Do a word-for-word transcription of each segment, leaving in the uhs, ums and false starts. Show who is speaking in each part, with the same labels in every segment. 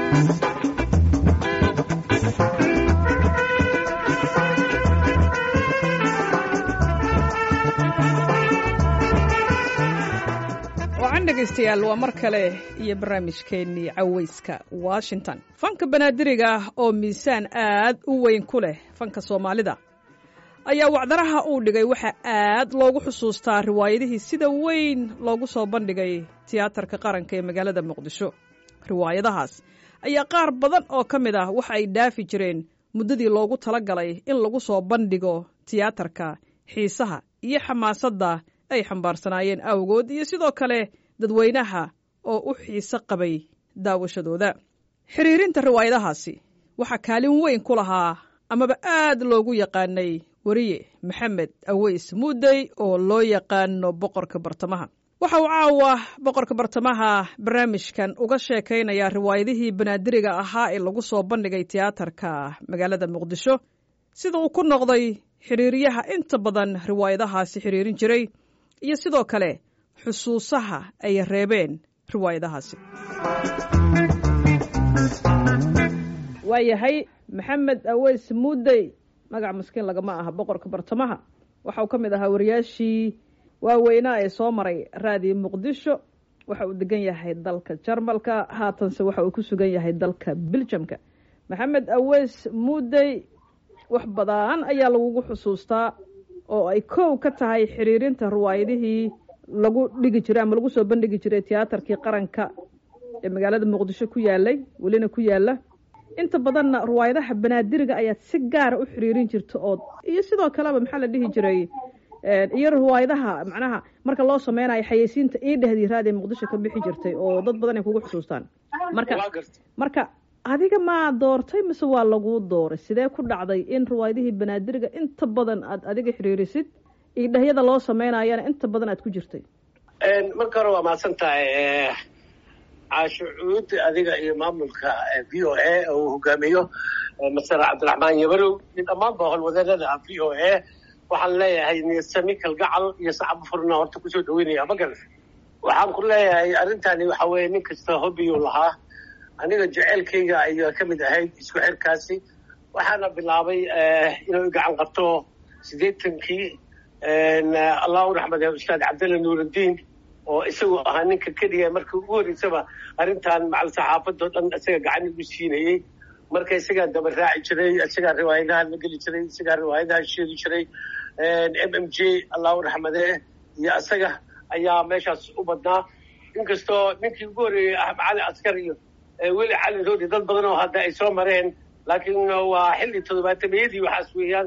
Speaker 1: dhegeystayaal waa mar kale iyo barnaamijkeennii cawayska washington. fanka banaadiriga oo miisaan aad u weyn ku leh fanka soomaalida ayaa wacdaraha uu dhigay waxaa aad loogu xusuustaa riwaayadihii sida weyn loogu soo bandhigay tiyaatarka qaranka ee magaalada muqdisho. riwaayadahaas ayaa qaar badan oo ka mid ah waxa ay dhaafi jireen muddadii loogu talagalay in lagu soo bandhigo tiyaatarka xiisaha iyo xamaasadda ay xambaarsanaayeen awgood iyo sidoo kale dadweynaha oo u xiiso qabay daawashadooda. xiriirinta riwaayadahaasi waxaa kaalin weyn ku lahaa amaba aad loogu yaqaanay wariye maxamed aweys muudey oo loo yaqaano boqorka bartamaha. waxa uu caawa boqorka bartamaha barnaamijkan uga sheekaynaya riwaayadihii banaadiriga ahaa ee lagu soo bandhigay tiyaatarka magaalada muqdisho, sida uu ku noqday xiriiriyaha inta badan riwaayadahaasi xiriirin jiray iyo sidoo kale xusuusaha ay reebeen riwaayadahaasi. waayahay maxamed aweys muudey, magac maskiin lagama aha, boqorka bartamaha waxa uu ka mid ahaa wariyaashii waaweynaa ee soo maray raadiyo muqdisho. waxa uu degan yahay dalka jarmalka, haatanse waxa uu ku sugan yahay dalka biljamka. maxamed aweys muudey, wax badan ayaa lagugu xusuustaa oo ay kow ka tahay xiriirinta riwaayadihii lagu dhigi jiray ama lagu soo bandhigi jiray tiyaatarkii qaranka ee magaalada muqdisho ku yaalay, welina ku yaala. inta badanna riwaayadaha banaadiriga ayaad si gaara u xiriirin jirta oo iyo sidoo kaleba maxaa la dhihi jiray iyo riwaayadaha macnaha marka loo sameynayo xayeysiinta ii dhehdii raadiyo muqdisho ka bixi jirtay oo dad badan ay kugu xusuustaan. marka marka adiga ma doortay mise waa lagu dooray? sidee ku dhacday in riwaayadihii banaadiriga inta badan aad adiga xiriirisid idhahyada loo sameynayana inta badan aad ku jirtay?
Speaker 2: marka hore waa mahadsan tahay caasho cuud, adiga iyo maamulka v o a oo hogaamiyo masar cabdiraxmaan yabarow iyo dhammaanba howlwadeennada v o a. waxaan leeyahay niyasami kalgacal iyo sacabo furna horta kusoo dhaweynaya magal. waxaan ku leeyahay arrintani waxa weeye nin kasta hobiyuu lahaa. aniga jeceelkayga ayaa ka mid ahayd isku xirkaasi. waxaana bilaabay inuu gacan qabto siddeetankii allah u raxmade ustaad cabdalla nuurudiin oo isagu ahaa ninka keliya markii ugu horreysaba arrintan macal saxaafadoo dhan isaga gacan igu siinayey. marka isagaa daba raaci jiray, isagaa riwaayadaha la geli jiray, isagaa riwaayadaha sheegi jiray. m m j allah u raxmade iyo isaga ayaa meeshaas u badnaa. inkastoo ninkii ugu horreeyey axmed cali askar iyo weli cali roodi dad badan oo hadda ay soo mareen, laakiin waa xilli toddobaatameyadii waxaas weeyaan.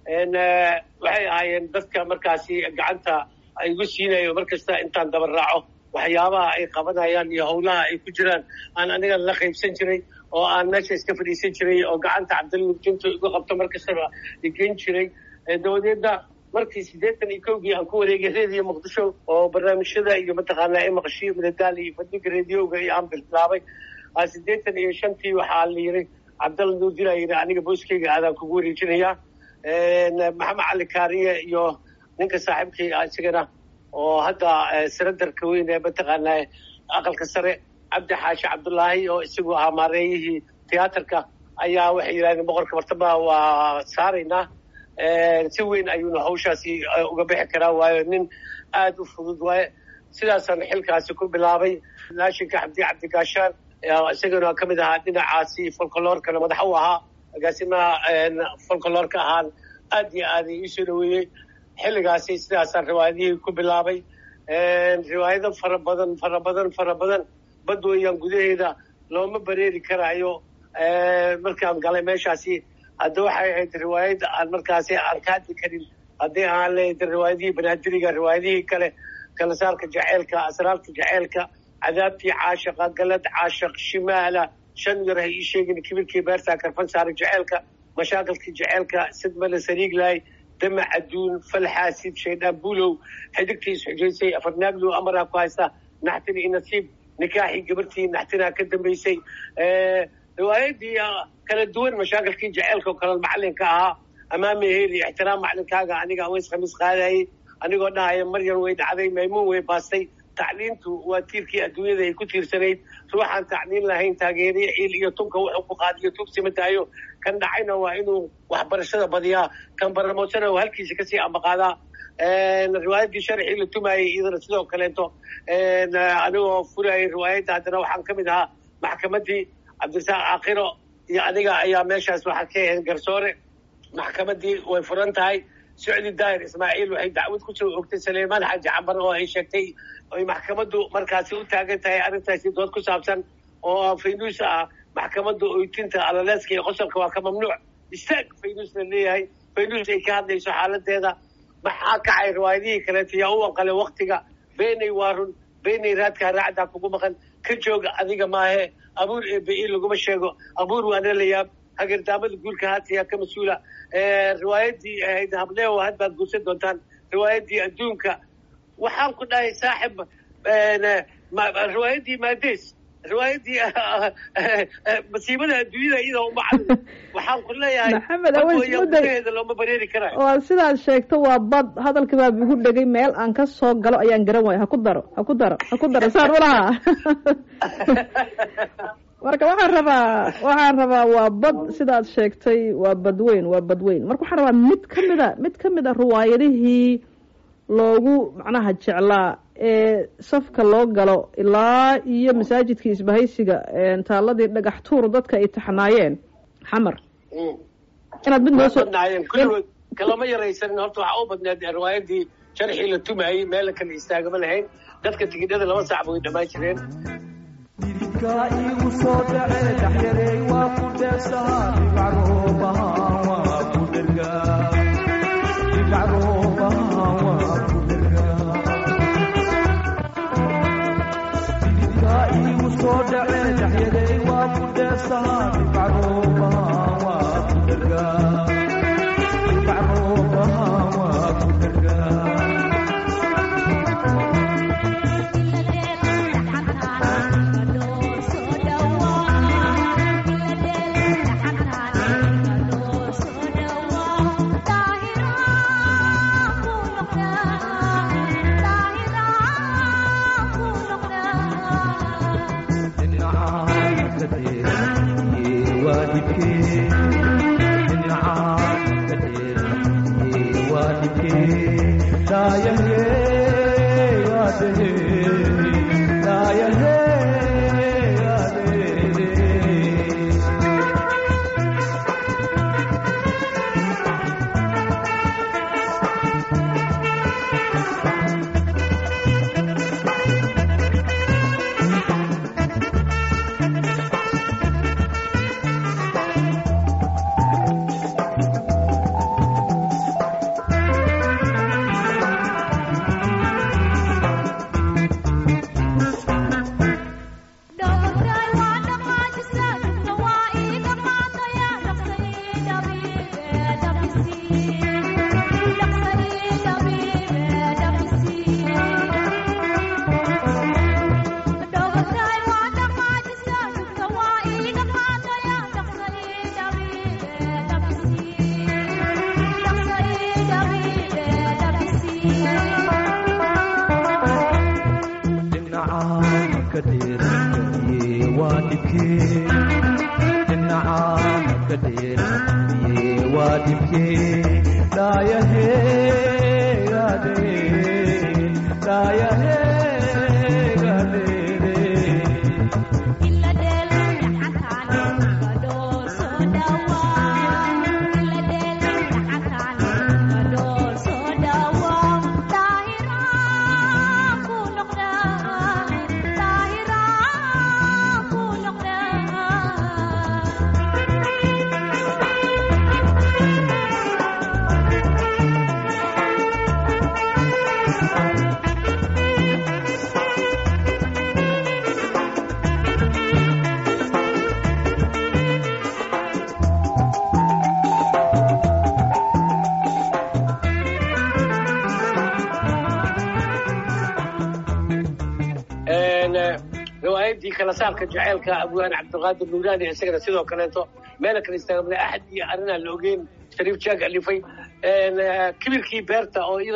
Speaker 2: waxay ahaayeen dadka markaasi gacanta ay igu siinayo markasta intaan daba raaco waxyaabaha ay qabanayaan iyo howlaha ay ku jiraan aan aniga la qaybsan jiray oo aan meesha iska fadhiisan jiray oo gacanta cabdilmujinto igu qabto markastaba igen jiray. dabadeedna markii siddeetan iyo kowgii aan ku wareegay reediyo muqdisho oo barnaamijyada iyo mataqaanaa maqashiyo madadaal iyo fadhiga reediyoga iyo aan bilaabay. siddeetan iyo shantii waxaa la yiri cabdalla nuurdin aa yidhi aniga booskeyga aadaan kugu wareejinayaa. maxamed cali kaariye iyo ninka saaxiibkii isagana oo hadda siradarka weyn ee mataqaanaa aqalka sare cabdi xaashi cabdullaahi oo isagu ahaa maareeyihii tiyaatarka ayaa waxay yidhahdeen boqorka bartamaha waa saaraynaa. si weyn ayuuna hawshaasi uga bixi karaa, waayo nin aada u fudud waaye. sidaasaan xilkaasi ku bilaabay. laashinka xabdi cabdigaashaan isagana ka mid ahaa dhinacaasi folkoloorkana madax u ahaa, agaasimaha folkoloorka ahaan aad iyo aad ii soo dhaweeyey. xilligaasi sidaasaan riwaayadihii ku bilaabay. riwaayado fara badan fara badan fara badan bad weeyaan gudaheeda looma bareeri karaayo. markaan galay meeshaasi hadda waxay ahayd riwaayadda aan markaasi aan ka hadli karin haddii aan leeyahay riwaayadihii banaadiriga, riwaayadihii kale kala saarka jaceylka, asraarta jaceylka, cadaabtii caashaqa, galad caashaq, shimaala, shan yar ha ii sheegin, kibirkii beertaa, karfan saara jaceylka, mashaakilkii jaceylka, sidmale sariiglaay, damac adduun, falxaasid, shaydaan buulow, xidigtii isxujaysay, afarnaaglow amaraa ku haysta, naxtin iyo nasiib, nikaaxii gabartii naxtinaa ka dambaysay. riwaayadii kala duwan, mashaakilkii jaceylka oo kale macalinka ahaa, amaami heli, ixtiraam macalinkaaga, aniga aweys khamiis qaadayay, anigoo dhahaya maryam way dhacday, maymuun way baastay, tacliintu waa tiirkii adduunyada ay ku tiirsanayd ruuxaan tacliin lahayn taageeriya ciil iyo tunka wuxuu ku qaadiyo tugsima tahayo kan dhacayna waa inuu waxbarashada badiyaa kan baramoosana uu halkiisa kasii ambaqaadaa riwaayaddii sharxii la tumaayay iyadana sidoo kaleeto anigoo furayay riwaayadda haddana waxaan ka mid ahaa maxkamaddii cabdirasaaq caaqiro iyo aniga ayaa meeshaas waxaa ka ahayn garsoore maxkamaddii way furan tahay socdi daahir ismaaciil waxay dacwad kusoo ogtay saleymaan xaaji cambar oo ay sheegtay ay maxkamaddu markaasi u taagan tahay arrintaasi dood ku saabsan oo faynuus ah maxkamadda oytinta alaleeska iyo qosolka waa ka mamnuuc istaag faynuus la leeyahay faynuus ay ka hadlayso xaaladeeda maxaa kacay riwaayadihii kaleeto yaa u wanqalay waktiga beenay waarun beenay raadkaa raacdaa kugu maqan ka jooga adiga maahe abuur eebe laguma sheego abuur waana la yaab hagardaamada guurka haatayaa ka mas-uula riwaayaddii ahayd hableewo had baad guursan doontaan riwaayaddii adduunka waxaan ku dhahay saaxib riwaayaddii maades riwaayaddii masiibada adduunyada iyadoo umacad waxaan ku leeyahay
Speaker 1: maxamed aweysmudaheeda
Speaker 2: looma bareeri karayo
Speaker 1: waa sidaad sheegto waa bad hadalkii baa igu dhegay meel aan ka soo galo ayaan garan waaya ha ku daro ha ku daro ha ku daro saan ulahaa marka waxaan rabaa waxaan rabaa waa bad sidaad sheegtay waa badweyn waa badweyn marka waxaan rabaa mid kamida mid kamid a riwaayadihii loogu macnaha jeclaa ee safka loo galo ilaa iyo masaajidkii isbahaysiga taaladii dhagax tuur dadka ay taxnaayeen xamar inaad mid noo soo
Speaker 2: kulligood kalama yaraysanin horta waxaa u badneed riwaayadii sharxii la tumayay meel kale istaagama lahayn dadka tigidhada laba saac bay dhammaan jireen
Speaker 3: didka igu soo dhacay dhaxyaray waa ku dheefsahaa dhibacroobaha waa ku dhergaa dhibacroobaha waa ku dhergaa didka igu soo dhacay dhaxyaray waa ku dheefsahaa dhibacroobaha waa ku dhergaa dhibacroobaha waa ku dhergaa
Speaker 2: riwaayadii kala saarka jaceylka abwaan cabdiqaadir nuuraani isagana sidoo kaleeto meel kale istaagmay axad iyo arrinaa la ogeyn shariif jaag alifay kibirkii beerta oo iyadana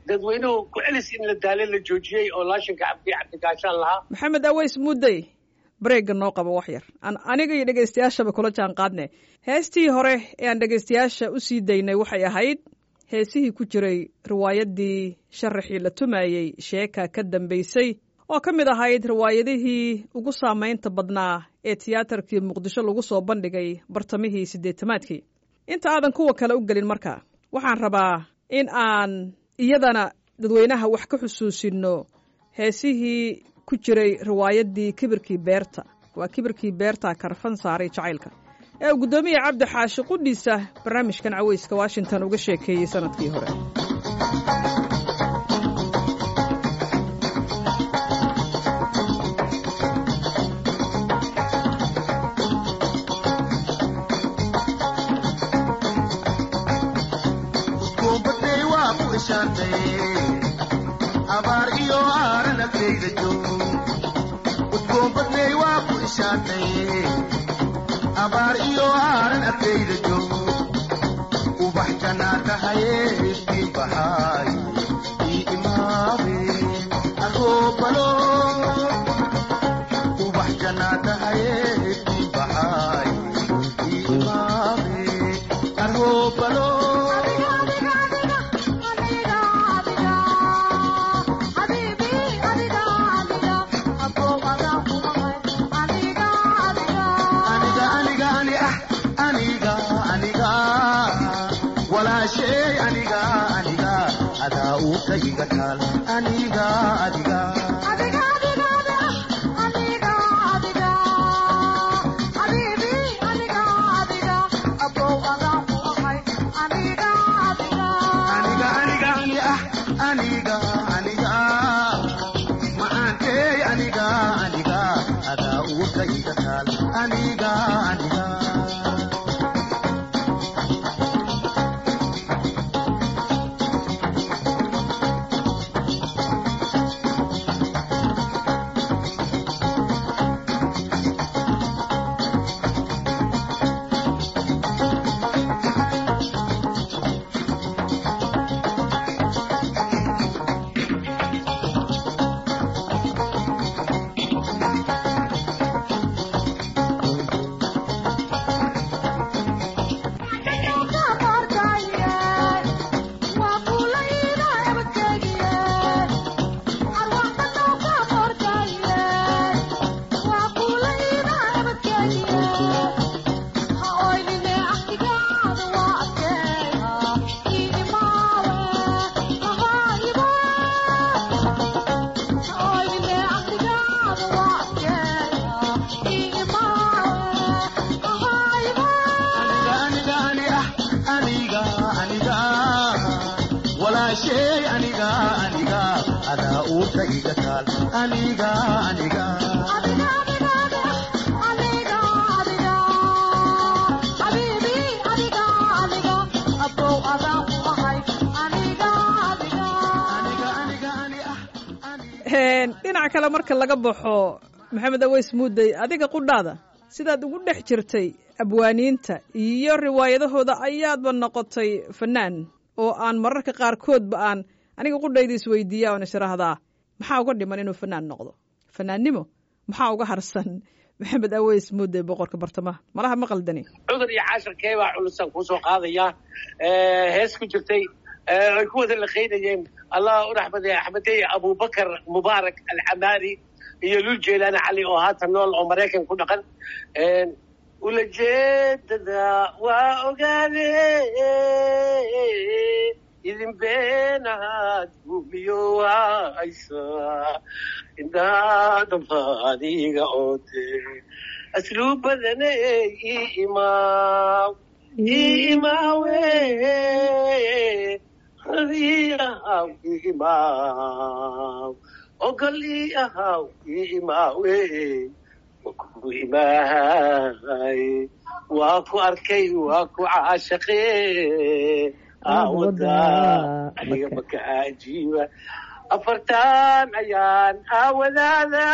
Speaker 2: dadweynuhu ku celis in la daale la joojiyey oo laashinka cabdi cabdigaashaan lahaa.
Speaker 1: maxamed aweys mudday bareegga noo qabo wax yar aan aniga iyo dhegaystayaashaba kula jaan qaadne heestii hore ee aan dhegaystayaasha u sii daynay waxay ahayd heesihii ku jiray riwaayaddii sharaxii la tumayey sheeka ka dambaysay oo ka mid ahayd riwaayadihii ugu saamaynta badnaa ee tiyaatarkii muqdisho lagu soo bandhigay bartamihii siddeetamaadkii. inta aadan kuwa kale u gelin markaa waxaan rabaa in aan iyadana dadweynaha wax ka xusuusinno heesihii ku jiray riwaayaddii kibirkii beerta waa kibirkii beerta karfan saaray jacaylka ee uu guddoomiye cabdi xaashi qudhiisa barnaamijkan cawayska washington uga sheekeeyey sanadkii hore.
Speaker 4: abaar iyo aaranagtayda joog udgoon badnay waa ku ishaatay abaar iyo aaran agtayda joog ubax janaatahaye iftiin baxaay ii imaawe arhoobalo ubax janaatahaye iftiin baxaay ii imaawe arhoobalo aniga aniga adaa uu ka iga taal aniga adiga adiga adiga aniga adiga habibi aniga adiga abow adaa ku ahay aniga adiga aniga aniga aniga aniga maantay aniga aniga adaa uu ka iga taal aniga aniga
Speaker 1: dhinaca kale marka laga baxo maxamed aweys mudday adiga qudhaada sidaad ugu dhex jirtay abwaaniinta iyo riwaayadahooda ayaadba noqotay fanaan oo aan mararka qaarkoodba aan aniga qudhayda isweydiiya oon israahdaa maxaa uga dhiman inuu fanaan noqdo fanaannimo maxaa uga harsan maxamed aweys mudday boqorka bartamaha malaha ma qaldani
Speaker 2: cudur iyo caashirkee baa culusan kusoo qaadaya hees ku jirtay ay ku wada laqaynayeen allah u raxmaday axmedey abubakar mubaarak alcamaari iyo lul jeelaani cali oo haatan nool oo maraykan ku dhaqan ulajeedada waa ogaade idin beenaad gumiyo haysa indhaadamfaadiga oode asluubadane ii imaaw ii imaawe radiyahaw ii imaaw ogol ii ahaw ii imaawe waku imaahay waa ku arkay waa ku caashaqe aawada aniga maka ajiiba afartan ayaan aawadaada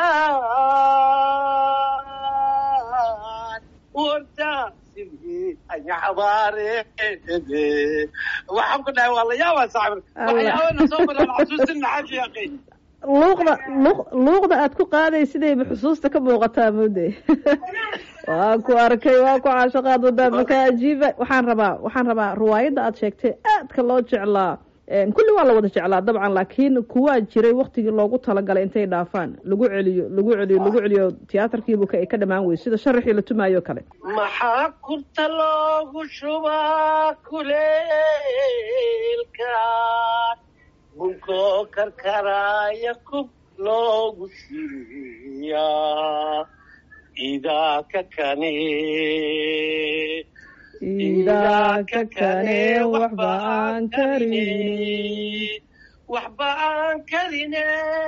Speaker 2: warta sidii anya xabaare waxaan ku dhahay waa la yaabaa saaxib waxyaabana soo maran xasuusin xaaji yaqi
Speaker 1: luuqda luuq luuqda aad ku qaaday sidayba xusuusta ka muuqataa moode waa ku arkay waa ku caashaqaad wadaa maka ajiiba waxaan rabaa waxaan rabaa riwaayadda aad sheegtay aadka loo jeclaa kulli waa la wada jeclaa dabcan laakiin kuwaa jiray waktigii loogu talagalay intay dhaafaan lagu celiyo lagu celiyo lagu celiyo tiyaatarkiibu ka ka dhamaan weyy sida sharaxii la tumaayo kale
Speaker 2: maxaa kurta loogu shubaa kuleelka bunko karkaraya kub loogu siiyaa idaa ka kane
Speaker 1: idaa ka kane waxba aan karine
Speaker 2: waxba aan karine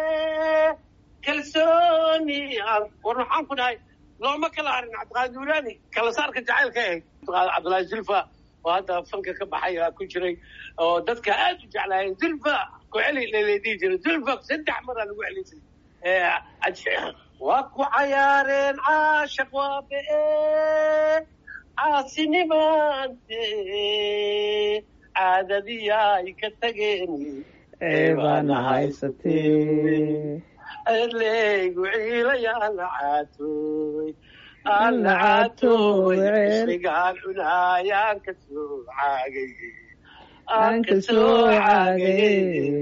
Speaker 2: kalsooni aan war waxaan ku dhahay looma kala harin cabdiqaadir nuuraani kala saarka jacaylka ahayd cabdullaahi zulfa oo hadda fanka ka baxay ku jiray oo dadka aad u jeclaayeen zulfa ku celi leedii jiray zulfa saddex maraa lagu celi jiray waa ku cayaareen caashaq waabe caasinimaante caadadiyaay ka tageen
Speaker 1: eebaana haysatee
Speaker 2: adleygu ciilayaala caatooy alla caatooy isrigaan cunaayaan ka soo caagay aan ka soo caagay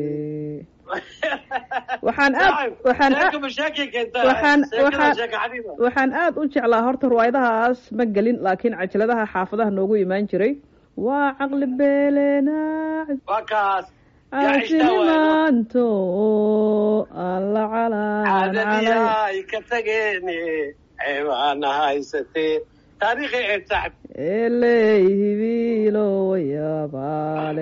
Speaker 1: waxaan aad waxaan waxaan waxaan aad u jeclaa horta riwaayadahaas ma gelin laakiin cajaladaha xaafadaha noogu imaan jiray waa caqli beelena
Speaker 2: waa kaas
Speaker 1: caasinimaanto alla calaan
Speaker 2: caadadiyaay ka tageene ceebaana haysatee taariikhi ee saaxib
Speaker 1: eley hibiilo yabaale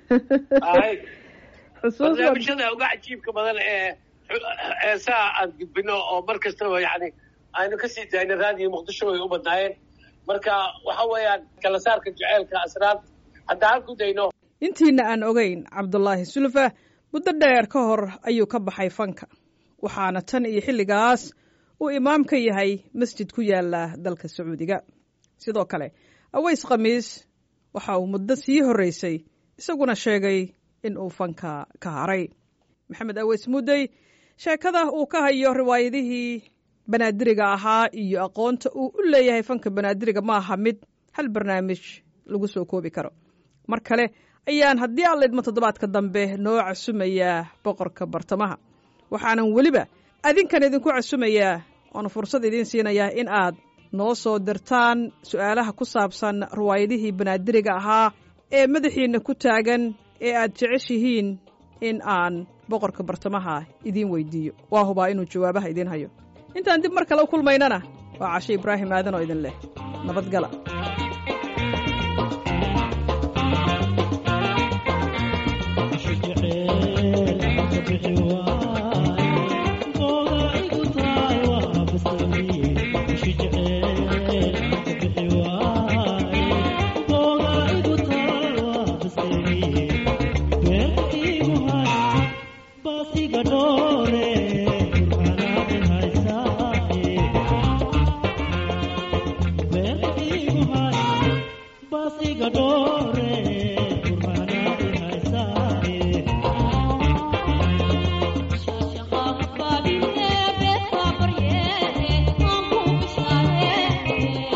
Speaker 2: barnaamijyada uga cajiibka badan ee eesaa aan gudbino oo mar kastaba yani aynu kasii daayna raadiyo muqdisho way u badnaayeen marka waxa weeyaan kala saarka jaceylka asraad hadda halku dayno
Speaker 1: intiina aan ogeyn cabdulaahi sulfa muddo dheer ka hor ayuu ka baxay fanka waxaana tan iyo xilligaas uu imaam ka yahay masjid ku yaala dalka sacuudiga sidoo kale aways khamiis waxa uu muddo sii horreysay isaguna sheegay in uu fanka ka haray maxamed aweys muddey sheekada uu ka hayo riwaayadihii banaadiriga ahaa iyo aqoonta uu u leeyahay fanka banaadiriga ma aha mid hal barnaamij lagu soo koobi karo mar kale ayaan haddii aan la idmo toddobaadka dambe noo casumayaa boqorka bartamaha waxaanan weliba adinkan idinku casumayaa oona fursad idiin siinayaa in aad noo soo dirtaan su'aalaha ku saabsan riwaayadihii banaadiriga ahaa ee madaxiinna ku taagan ee aad jeceshihiin in aan boqorka bartamaha idiin weydiiyo waa hubaa inuu jawaabaha idiin hayo intaan dib mar kale u kulmaynana waa cashe ibraahim aadan oo idin leh nabadgala
Speaker 5: Bye.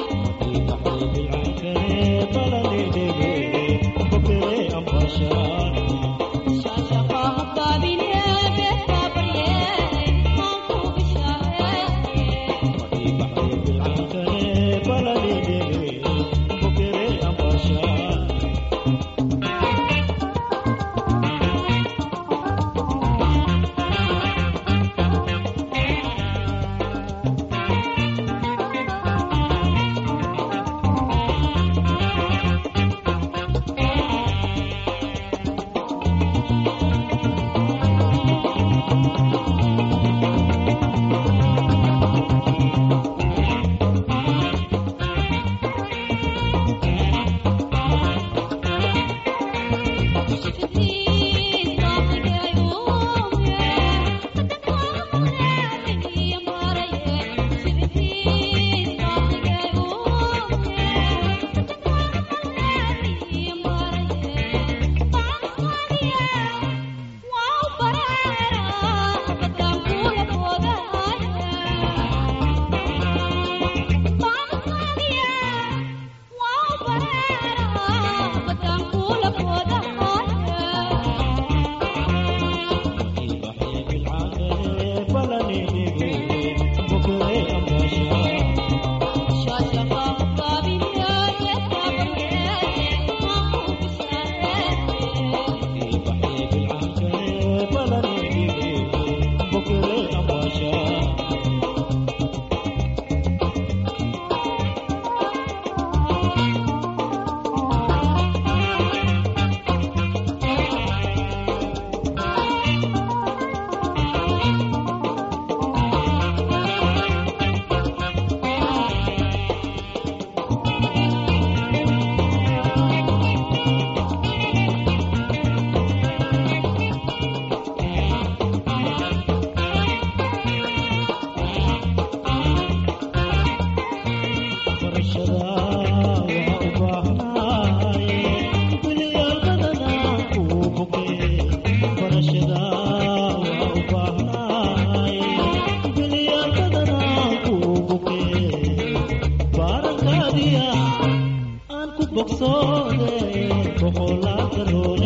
Speaker 3: boqsode boqolaal